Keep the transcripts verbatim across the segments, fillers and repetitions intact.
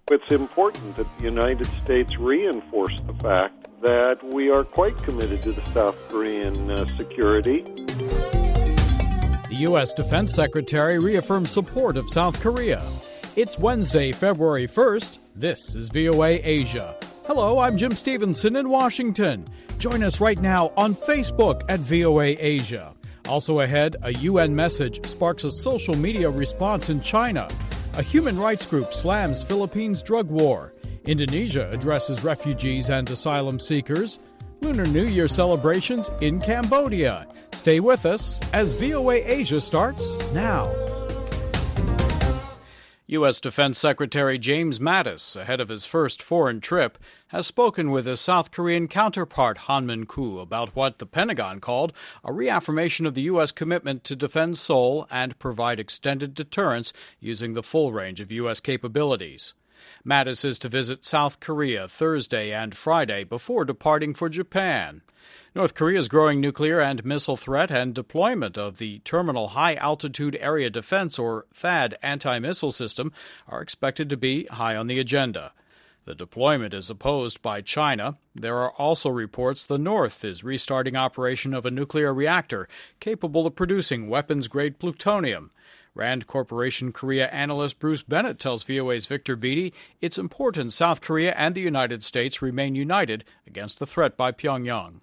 It's important that the United States reinforce the fact that we are quite committed to the South Korean uh, security. The U S Defense Secretary reaffirms support of South Korea. It's Wednesday, February first. This is V O A Asia. Hello, I'm Jim Stevenson in Washington. Join us right now on Facebook at V O A Asia. Also ahead, a U N message sparks a social media response in China. A human rights group slams Philippines' drug war. Indonesia addresses refugees and asylum seekers. Lunar New Year celebrations in Cambodia. Stay with us as V O A Asia starts now. U S Defense Secretary James Mattis, ahead of his first foreign trip, has spoken with his South Korean counterpart Han Min-koo about what the Pentagon called a reaffirmation of the U S commitment to defend Seoul and provide extended deterrence using the full range of U S capabilities. Mattis is to visit South Korea Thursday and Friday before departing for Japan. North Korea's growing nuclear and missile threat and deployment of the Terminal High Altitude Area Defense, or THAAD, anti-missile system are expected to be high on the agenda. The deployment is opposed by China. There are also reports the North is restarting operation of a nuclear reactor capable of producing weapons-grade plutonium. Rand Corporation Korea analyst Bruce Bennett tells V O A's Victor Beatty it's important South Korea and the United States remain united against the threat by Pyongyang.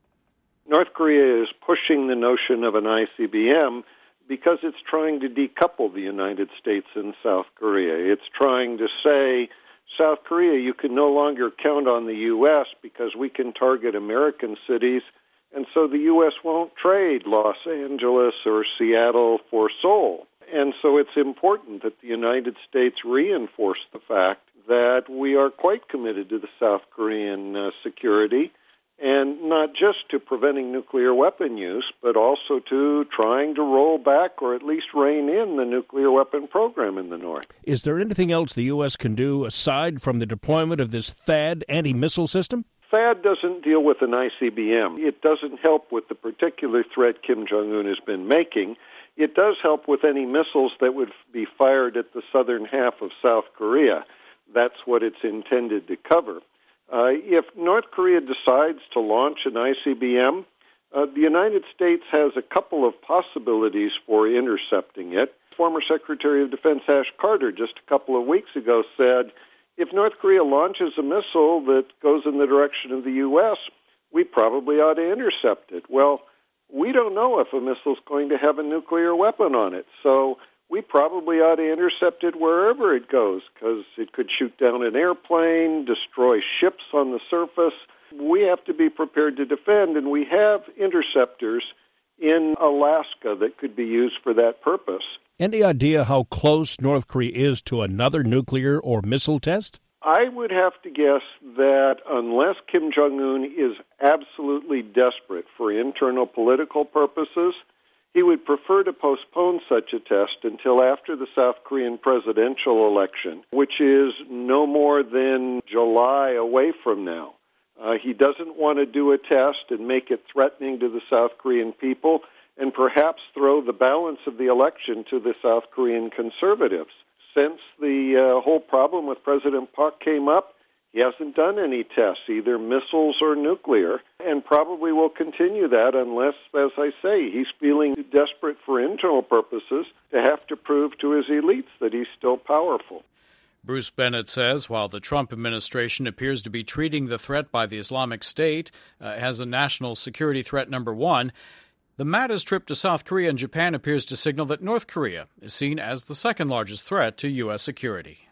North Korea is pushing the notion of an I C B M because it's trying to decouple the United States and South Korea. It's trying to say, South Korea, you can no longer count on the U S because we can target American cities, and so the U S won't trade Los Angeles or Seattle for Seoul. And so it's important that the United States reinforce the fact that we are quite committed to the South Korean uh, security, and not just to preventing nuclear weapon use, but also to trying to roll back or at least rein in the nuclear weapon program in the North. Is there anything else the U S can do aside from the deployment of this THAAD anti-missile system? THAAD doesn't deal with an I C B M. It doesn't help with the particular threat Kim Jong-un has been making. It does help with any missiles that would be fired at the southern half of South Korea. That's what it's intended to cover. Uh, if North Korea decides to launch an I C B M, uh, the United States has a couple of possibilities for intercepting it. Former Secretary of Defense Ash Carter just a couple of weeks ago said, if North Korea launches a missile that goes in the direction of the U S, we probably ought to intercept it. Well, we don't know if a missile is going to have a nuclear weapon on it, so we probably ought to intercept it wherever it goes, because it could shoot down an airplane, destroy ships on the surface. We have to be prepared to defend, and we have interceptors in Alaska that could be used for that purpose. Any idea how close North Korea is to another nuclear or missile test? I would have to guess that unless Kim Jong-un is absolutely desperate for internal political purposes, he would prefer to postpone such a test until after the South Korean presidential election, which is no more than July away from now. Uh, he doesn't want to do a test and make it threatening to the South Korean people and perhaps throw the balance of the election to the South Korean conservatives. Since the uh, whole problem with President Park came up, he hasn't done any tests, either missiles or nuclear, and probably will continue that unless, as I say, he's feeling desperate for internal purposes to have to prove to his elites that he's still powerful. Bruce Bennett says while the Trump administration appears to be treating the threat by the Islamic State uh, as a national security threat number one, the Mattis trip to South Korea and Japan appears to signal that North Korea is seen as the second largest threat to U S security.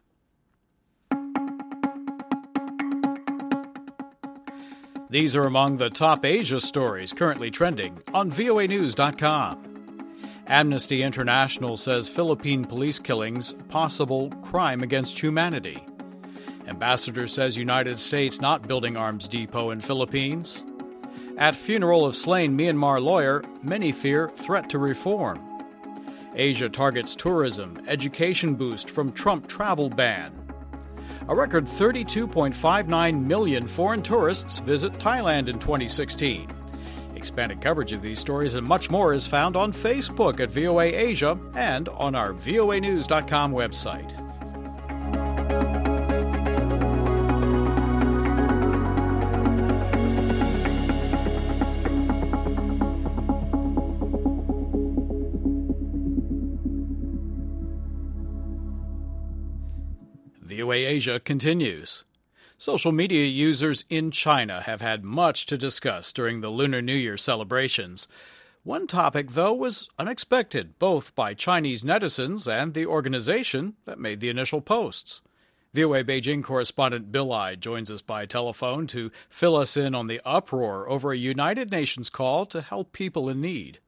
These are among the top Asia stories currently trending on V O A news dot com. Amnesty International says Philippine police killings possible crime against humanity. Ambassador says United States not building arms depot in Philippines. At funeral of slain Myanmar lawyer, many fear threat to reform. Asia targets tourism, education boost from Trump travel ban. A record thirty-two point five nine million foreign tourists visit Thailand in twenty sixteen. Expanded coverage of these stories and much more is found on Facebook at V O A Asia and on our V O A news dot com website. V O A Asia continues. Social media users in China have had much to discuss during the Lunar New Year celebrations. One topic, though, was unexpected, both by Chinese netizens and the organization that made the initial posts. V O A Beijing correspondent Bill Ide joins us by telephone to fill us in on the uproar over a United Nations call to help people in need.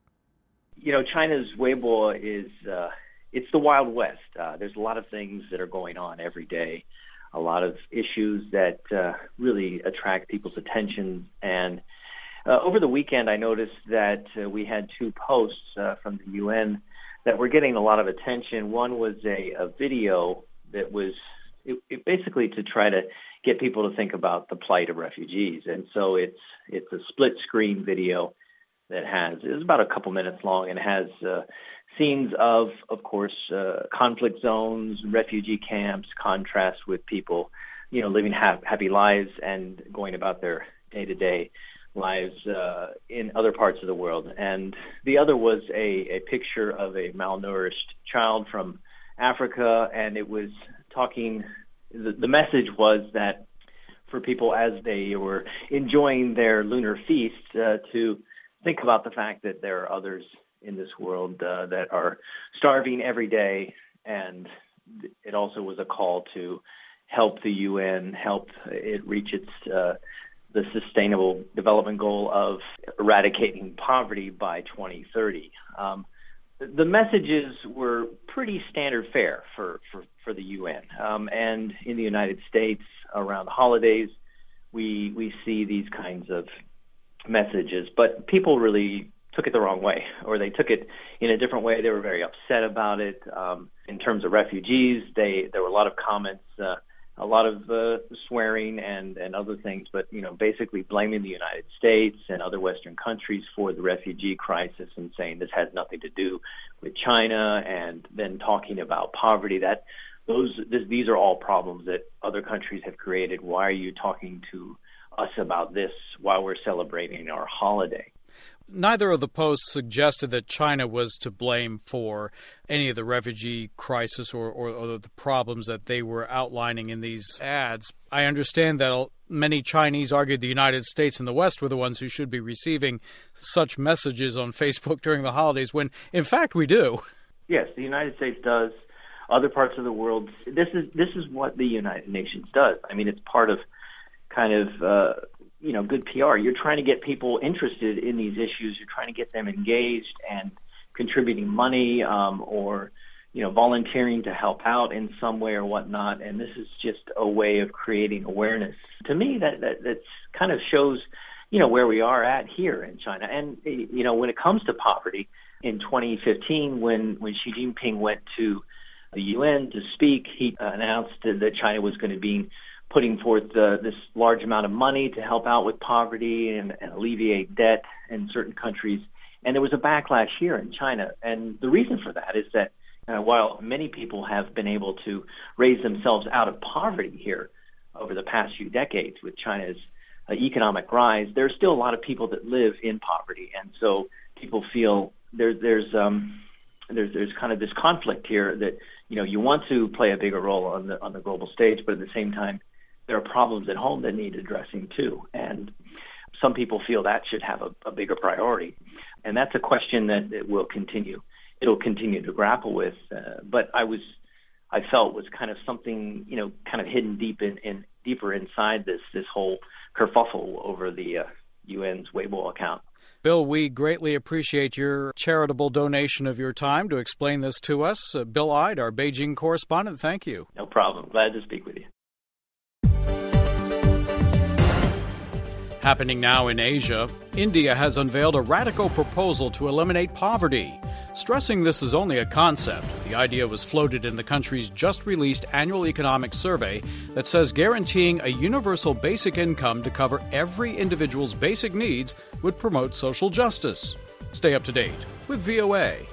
You know, China's Weibo is, uh, it's the Wild West. Uh, there's a lot of things that are going on every day, a lot of issues that uh, really attract people's attention. And uh, over the weekend, I noticed that uh, we had two posts uh, from the U N that were getting a lot of attention. One was a, a video that was it, it basically to try to get people to think about the plight of refugees. And so it's it's a split screen video that has, it's about a couple minutes long, and has uh, scenes of, of course, uh, conflict zones, refugee camps, contrast with people, you know, living ha- happy lives and going about their day-to-day lives uh, in other parts of the world. And the other was a, a picture of a malnourished child from Africa, and it was talking, the, the message was that for people as they were enjoying their lunar feast uh, to think about the fact that there are others in this world uh, that are starving every day. And it also was a call to help the U N, help it reach its uh, the sustainable development goal of eradicating poverty by twenty thirty. Um, the messages were pretty standard fare for, for, for the U N. Um, and in the United States, around the holidays, we we see these kinds of messages, but people really took it the wrong way, or they took it in a different way. They were very upset about it. Um, in terms of refugees, they there were a lot of comments, uh, a lot of uh, swearing and, and other things, but you know, basically blaming the United States and other Western countries for the refugee crisis and saying this has nothing to do with China, and then talking about poverty. That those this, these are all problems that other countries have created. Why are you talking to us about this while we're celebrating our holiday? Neither of the posts suggested that China was to blame for any of the refugee crisis or, or, or the problems that they were outlining in these ads. I understand that many Chinese argued the United States and the West were the ones who should be receiving such messages on Facebook during the holidays, when, in fact, we do. Yes, the United States does. Other parts of the world, this is this is what the United Nations does. I mean, it's part of kind of, uh, you know, good P R. You're trying to get people interested in these issues. You're trying to get them engaged and contributing money um, or, you know, volunteering to help out in some way or whatnot. And this is just a way of creating awareness. To me, that, that that's kind of shows, you know, where we are at here in China. And, you know, when it comes to poverty, in twenty fifteen, when, when Xi Jinping went to the U N to speak, he announced that China was going to be putting forth uh, this large amount of money to help out with poverty and, and alleviate debt in certain countries. And there was a backlash here in China. And the reason for that is that uh, while many people have been able to raise themselves out of poverty here over the past few decades with China's uh, economic rise, there's still a lot of people that live in poverty. And so people feel there, there's um, there's there's kind of this conflict here that, you know, you want to play a bigger role on the on the global stage, but at the same time, there are problems at home that need addressing too. And some people feel that should have a, a bigger priority. And that's a question that it will continue. It'll continue to grapple with. Uh, but I was, I felt was kind of something, you know, kind of hidden deep in, in deeper inside this, this whole kerfuffle over the uh, U N's Weibo account. Bill, we greatly appreciate your charitable donation of your time to explain this to us. Uh, Bill Ide, our Beijing correspondent, thank you. No problem. Glad to speak with you. Happening now in Asia, India has unveiled a radical proposal to eliminate poverty. Stressing this is only a concept, the idea was floated in the country's just-released annual economic survey that says guaranteeing a universal basic income to cover every individual's basic needs would promote social justice. Stay up to date with V O A.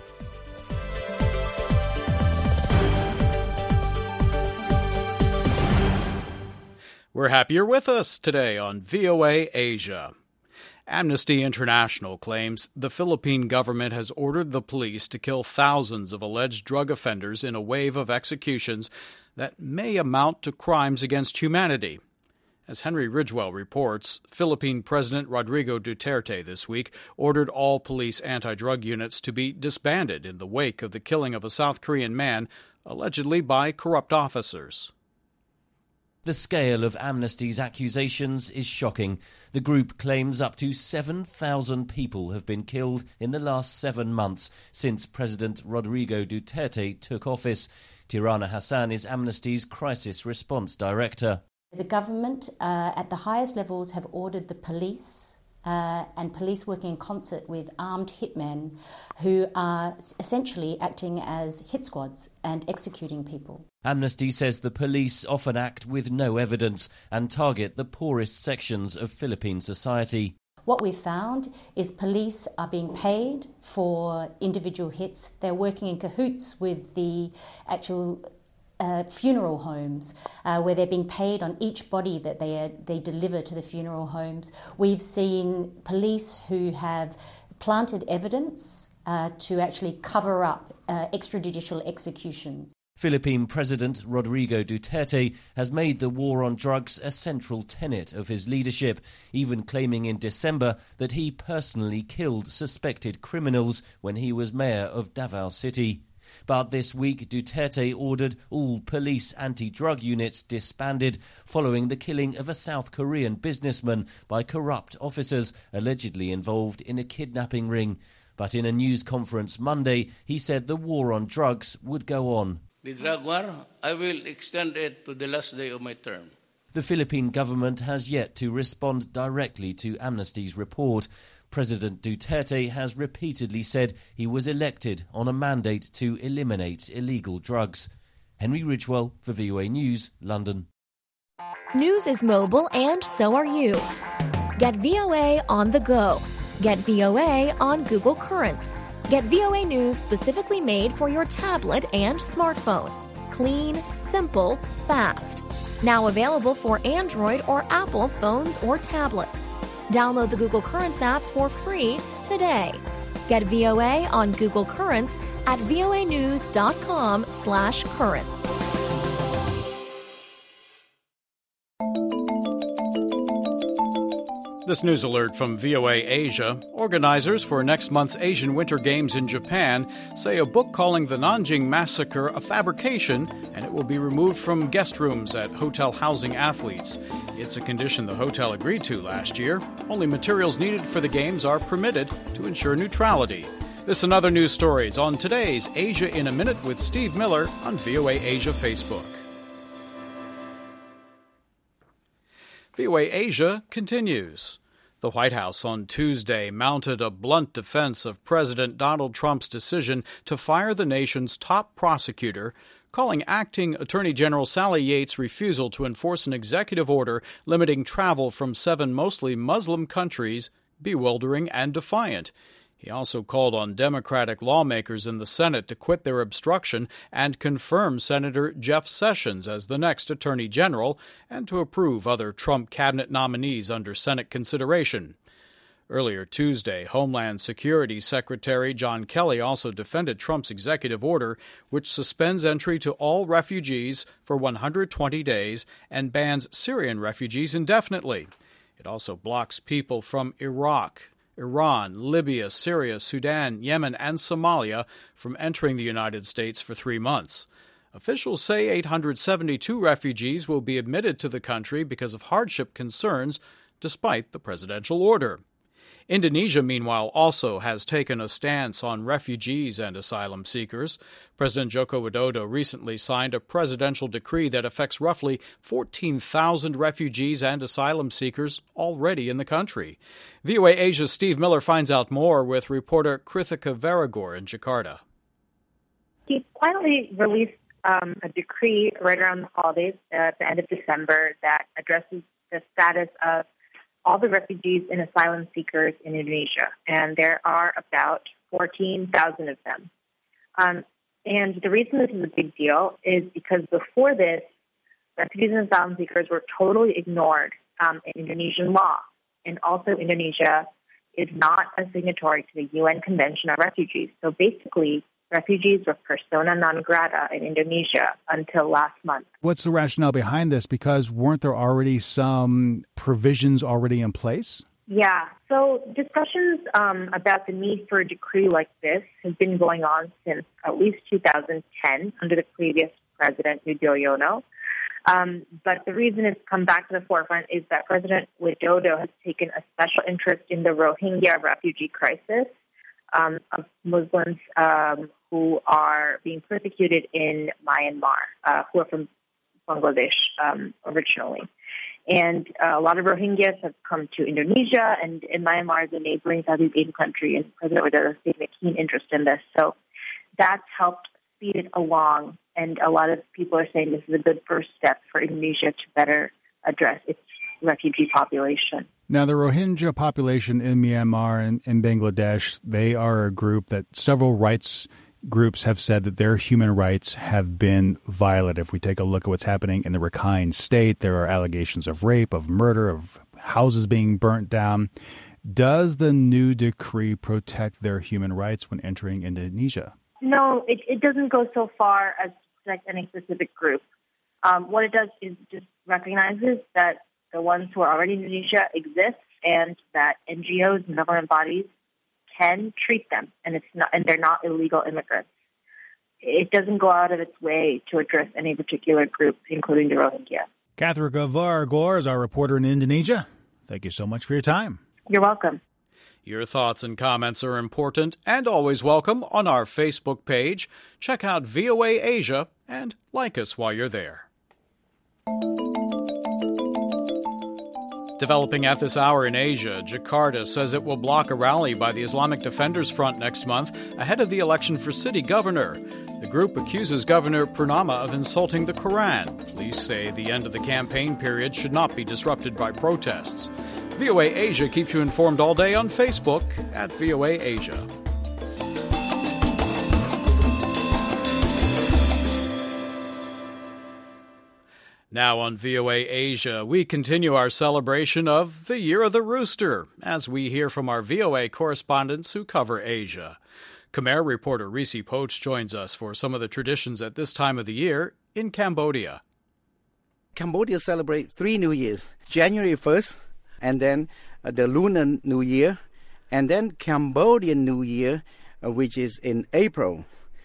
We're happy you're with us today on V O A Asia. Amnesty International claims the Philippine government has ordered the police to kill thousands of alleged drug offenders in a wave of executions that may amount to crimes against humanity. As Henry Ridgewell reports, Philippine President Rodrigo Duterte this week ordered all police anti-drug units to be disbanded in the wake of the killing of a South Korean man, allegedly by corrupt officers. The scale of Amnesty's accusations is shocking. The group claims up to seven thousand people have been killed in the last seven months since President Rodrigo Duterte took office. Tirana Hassan is Amnesty's Crisis Response Director. The government uh, at the highest levels have ordered the police uh, and police working in concert with armed hitmen who are essentially acting as hit squads and executing people. Amnesty says the police often act with no evidence and target the poorest sections of Philippine society. What we've found is police are being paid for individual hits. They're working in cahoots with the actual Uh, funeral homes, uh, where they're being paid on each body that they uh, they deliver to the funeral homes. We've seen police who have planted evidence uh, to actually cover up uh, extrajudicial executions. Philippine President Rodrigo Duterte has made the war on drugs a central tenet of his leadership, even claiming in December that he personally killed suspected criminals when he was mayor of Davao City. But this week, Duterte ordered all police anti-drug units disbanded following the killing of a South Korean businessman by corrupt officers allegedly involved in a kidnapping ring. But in a news conference Monday, he said the war on drugs would go on. The drug war, I will extend it to the last day of my term. The Philippine government has yet to respond directly to Amnesty's report. President Duterte has repeatedly said he was elected on a mandate to eliminate illegal drugs. Henry Ridgewell for V O A News, London. News is mobile and so are you. Get V O A on the go. Get V O A on Google Currents. Get V O A News specifically made for your tablet and smartphone. Clean, simple, fast. Now available for Android or Apple phones or tablets. Download the Google Currents app for free today. Get V O A on Google Currents at voanews.com slash currents. This news alert from V O A Asia. Organizers for next month's Asian Winter Games in Japan say a book calling the Nanjing Massacre a fabrication, and it will be removed from guest rooms at hotel housing athletes. It's a condition the hotel agreed to last year. Only materials needed for the games are permitted to ensure neutrality. This and other news stories on today's Asia in a Minute with Steve Miller on V O A Asia Facebook. V O A Asia continues. The White House on Tuesday mounted a blunt defense of President Donald Trump's decision to fire the nation's top prosecutor, calling acting Attorney General Sally Yates' refusal to enforce an executive order limiting travel from seven mostly Muslim countries bewildering and defiant. He also called on Democratic lawmakers in the Senate to quit their obstruction and confirm Senator Jeff Sessions as the next Attorney General and to approve other Trump cabinet nominees under Senate consideration. Earlier Tuesday, Homeland Security Secretary John Kelly also defended Trump's executive order, which suspends entry to all refugees for one hundred twenty days and bans Syrian refugees indefinitely. It also blocks people from Iraq, Iran, Libya, Syria, Sudan, Yemen, and Somalia from entering the United States for three months. Officials say eight hundred seventy-two refugees will be admitted to the country because of hardship concerns, despite the presidential order. Indonesia, meanwhile, also has taken a stance on refugees and asylum seekers. President Joko Widodo recently signed a presidential decree that affects roughly fourteen thousand refugees and asylum seekers already in the country. V O A Asia's Steve Miller finds out more with reporter Krithika Varagor in Jakarta. He quietly released um, a decree right around the holidays uh, at the end of December that addresses the status of all the refugees and asylum seekers in Indonesia, and there are about fourteen thousand of them. Um, and the reason this is a big deal is because before this, refugees and asylum seekers were totally ignored um, in Indonesian law, and also Indonesia is not a signatory to the U N Convention on Refugees. So basically, refugees were persona non grata in Indonesia until last month. What's the rationale behind this? Because weren't there already some provisions already in place? Yeah. So discussions um, about the need for a decree like this has been going on since at least two thousand ten under the previous president, Widodo. Um, but the reason it's come back to the forefront is that President Widodo has taken a special interest in the Rohingya refugee crisis um, of Muslims um, who are being persecuted in Myanmar, uh, who are from Bangladesh um, originally. And uh, a lot of Rohingyas have come to Indonesia, and in Myanmar is a neighboring Southeast Asian country, and President Widodo has taken a keen interest in this. So that's helped speed it along, and a lot of people are saying this is a good first step for Indonesia to better address its refugee population. Now, the Rohingya population in Myanmar and in Bangladesh, they are a group that several rights groups have said that their human rights have been violated. If we take a look at what's happening in the Rakhine State, there are allegations of rape, of murder, of houses being burnt down. Does the new decree protect their human rights when entering Indonesia? No, it, it doesn't go so far as to protect any specific group. Um, what it does is just recognizes that the ones who are already in Indonesia exist and that N G Os and government bodies can treat them, and it's not, and they're not illegal immigrants. It doesn't go out of its way to address any particular group, including the Rohingya. Kathrika Varghor is our reporter in Indonesia. Thank you so much for your time. You're welcome. Your thoughts and comments are important and always welcome on our Facebook page. Check out V O A Asia and like us while you're there. Developing at this hour in Asia, Jakarta says it will block a rally by the Islamic Defenders Front next month ahead of the election for city governor. The group accuses Governor Purnama of insulting the Quran. Police say the end of the campaign period should not be disrupted by protests. V O A Asia keeps you informed all day on Facebook at V O A Asia. Now on V O A Asia, we continue our celebration of the Year of the Rooster as we hear from our V O A correspondents who cover Asia. Khmer reporter Risi Poach joins us for some of the traditions at this time of the year in Cambodia. Cambodia celebrates three New Years, January first, and then uh, the Lunar New Year, and then Cambodian New Year, uh, which is in April.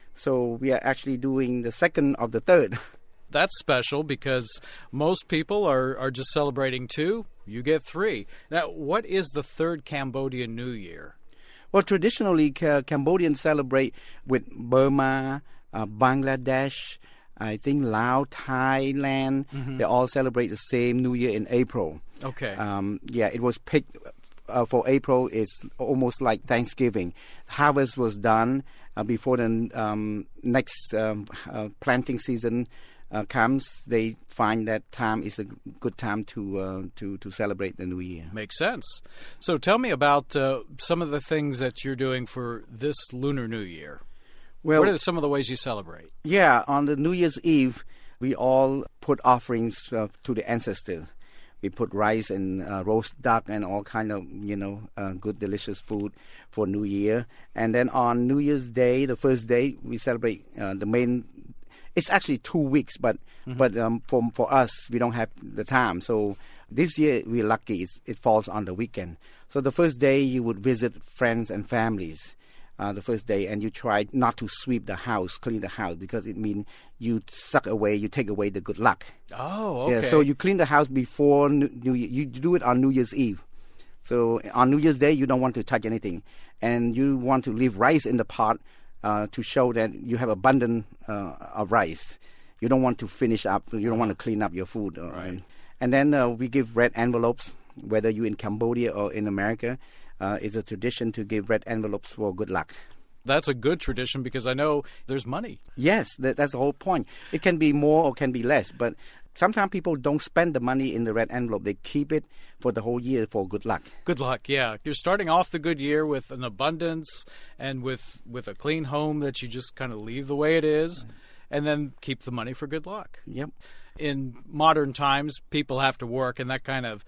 So we are actually doing the second of the third. That's special because most people are, are just celebrating two. You get three. Now, what is the third Cambodian New Year? Well, traditionally, Ca- Cambodians celebrate with Burma, uh, Bangladesh, I think Laos, Thailand. Mm-hmm. They all celebrate the same New Year in April. Okay. Um, yeah, it was picked uh, for April. It's almost like Thanksgiving. Harvest was done uh, before the um, next um, uh, planting season Uh, comes. They find that time is a good time to uh, to to celebrate the New Year. Makes sense. So tell me about uh, some of the things that you're doing for this Lunar New Year. Well, what are some of the ways you celebrate? Yeah, on the New Year's Eve, we all put offerings uh, to the ancestors. We put rice and uh, roast duck and all kind of, you know, uh, good, delicious food for New Year. And then on New Year's Day, the first day, we celebrate uh, the main. It's actually two weeks, but mm-hmm. but um, for for us, we don't have the time. So this year we're lucky; it's, it falls on the weekend. So the first day you would visit friends and families. Uh, the first day, and you try not to sweep the house, clean the house, because it means you suck away, you take away the good luck. Oh, okay. Yeah, so you clean the house before New, New Year. You do it on New Year's Eve. So on New Year's Day, you don't want to touch anything, and you want to leave rice in the pot. Uh, to show that you have abundant uh, of rice. You don't want to finish up, you don't want to clean up your food. Uh, right. And then uh, we give red envelopes, whether you're in Cambodia or in America. Uh, it's a tradition to give red envelopes for good luck. That's a good tradition because I know there's money. Yes, that, that's the whole point. It can be more or can be less, but sometimes people don't spend the money in the red envelope. They keep it for the whole year for good luck. Good luck, yeah. You're starting off the good year with an abundance and with, with a clean home that you just kind of leave the way it is, and then keep the money for good luck. Yep. In modern times, people have to work, and that kind of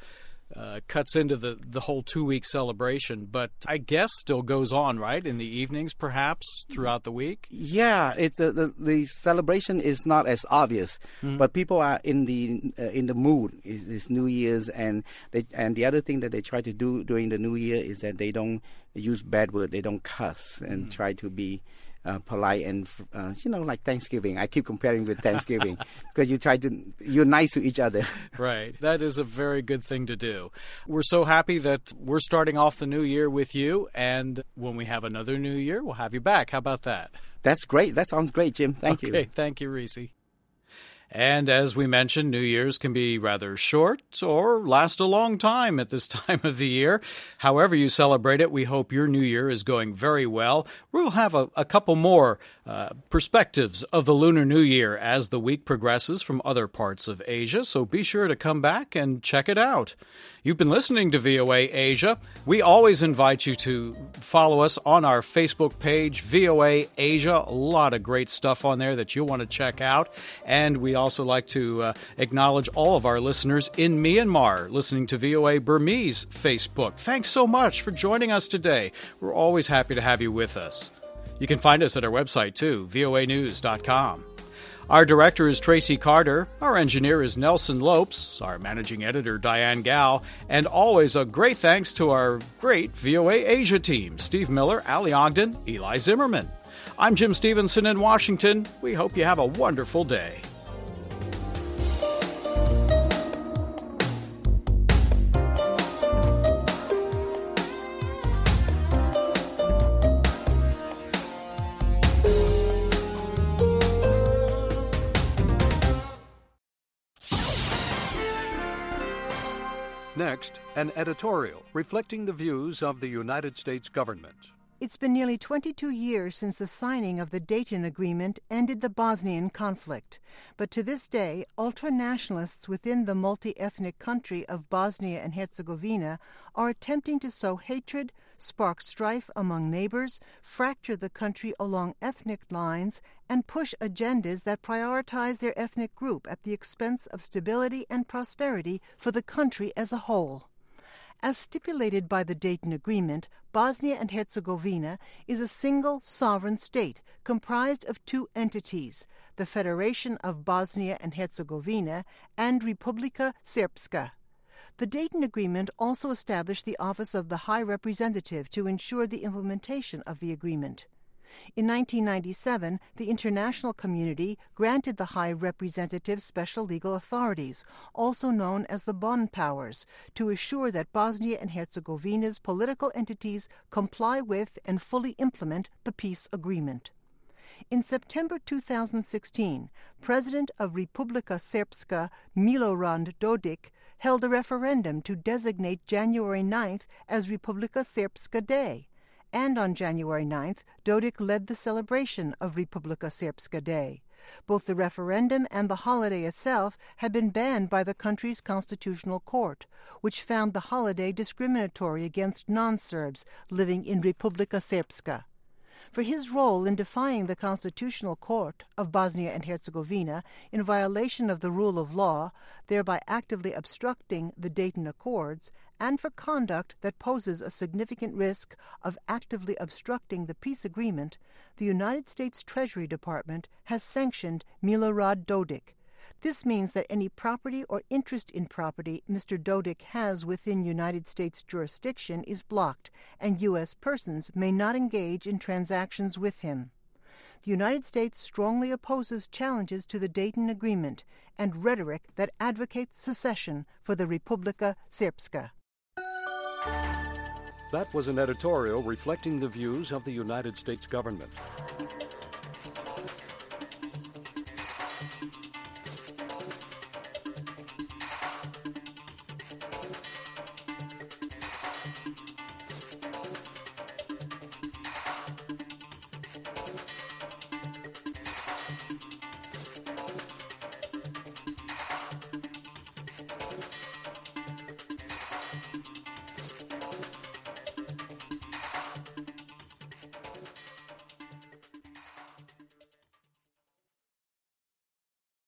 uh, cuts into the, the whole two-week celebration, but I guess still goes on, right, in the evenings perhaps throughout the week? Yeah, it, the, the the celebration is not as obvious, mm-hmm. but people are in the uh, in the mood. It's, it's New Year's, and they, and the other thing that they try to do during the New Year is that they don't use bad words, they don't cuss, and mm-hmm. try to be Uh, polite and uh, you know, like Thanksgiving. I keep comparing with Thanksgiving because you try to you're nice to each other. Right, that is a very good thing to do. We're so happy that we're starting off the new year with you, and when we have another new year, we'll have you back. How about that? That's great. That sounds great, Jim. Thank okay, you. Okay, thank you, Reese. And as we mentioned, New Year's can be rather short or last a long time at this time of the year. However you celebrate it, we hope your New Year is going very well. We'll have a, a couple more uh, perspectives of the Lunar New Year as the week progresses from other parts of Asia, so be sure to come back and check it out. You've been listening to V O A Asia. We always invite you to follow us on our Facebook page, V O A Asia. A lot of great stuff on there that you'll want to check out. And we also like to uh, acknowledge all of our listeners in Myanmar listening to V O A Burmese Facebook. Thanks so much for joining us today. We're always happy to have you with us. You can find us at our website, too, V O A news dot com. Our director is Tracy Carter, our engineer is Nelson Lopes, our managing editor Diane Gao, and always a great thanks to our great V O A Asia team, Steve Miller, Ali Ogden, Eli Zimmerman. I'm Jim Stevenson in Washington. We hope you have a wonderful day. Next, an editorial reflecting the views of the United States government. It's been nearly twenty-two years since the signing of the Dayton Agreement ended the Bosnian conflict. But to this day, ultra-nationalists within the multi-ethnic country of Bosnia and Herzegovina are attempting to sow hatred, spark strife among neighbors, fracture the country along ethnic lines, and push agendas that prioritize their ethnic group at the expense of stability and prosperity for the country as a whole. As stipulated by the Dayton Agreement, Bosnia and Herzegovina is a single sovereign state comprised of two entities, the Federation of Bosnia and Herzegovina and Republika Srpska. The Dayton Agreement also established the Office of the High Representative to ensure the implementation of the agreement. In nineteen ninety-seven, the international community granted the High Representative special legal authorities, also known as the Bonn Powers, to assure that Bosnia and Herzegovina's political entities comply with and fully implement the peace agreement. In September two thousand sixteen, President of Republika Srpska Milorad Dodik held a referendum to designate January ninth as Republika Srpska Day. And on January ninth, Dodik led the celebration of Republika Srpska Day. Both the referendum and the holiday itself had been banned by the country's constitutional court, which found the holiday discriminatory against non-Serbs living in Republika Srpska. For his role in defying the Constitutional Court of Bosnia and Herzegovina in violation of the rule of law, thereby actively obstructing the Dayton Accords, and for conduct that poses a significant risk of actively obstructing the peace agreement, the United States Treasury Department has sanctioned Milorad Dodik. This means that any property or interest in property Mister Dodik has within United States jurisdiction is blocked, and U S persons may not engage in transactions with him. The United States strongly opposes challenges to the Dayton Agreement and rhetoric that advocates secession for the Republika Srpska. That was an editorial reflecting the views of the United States government.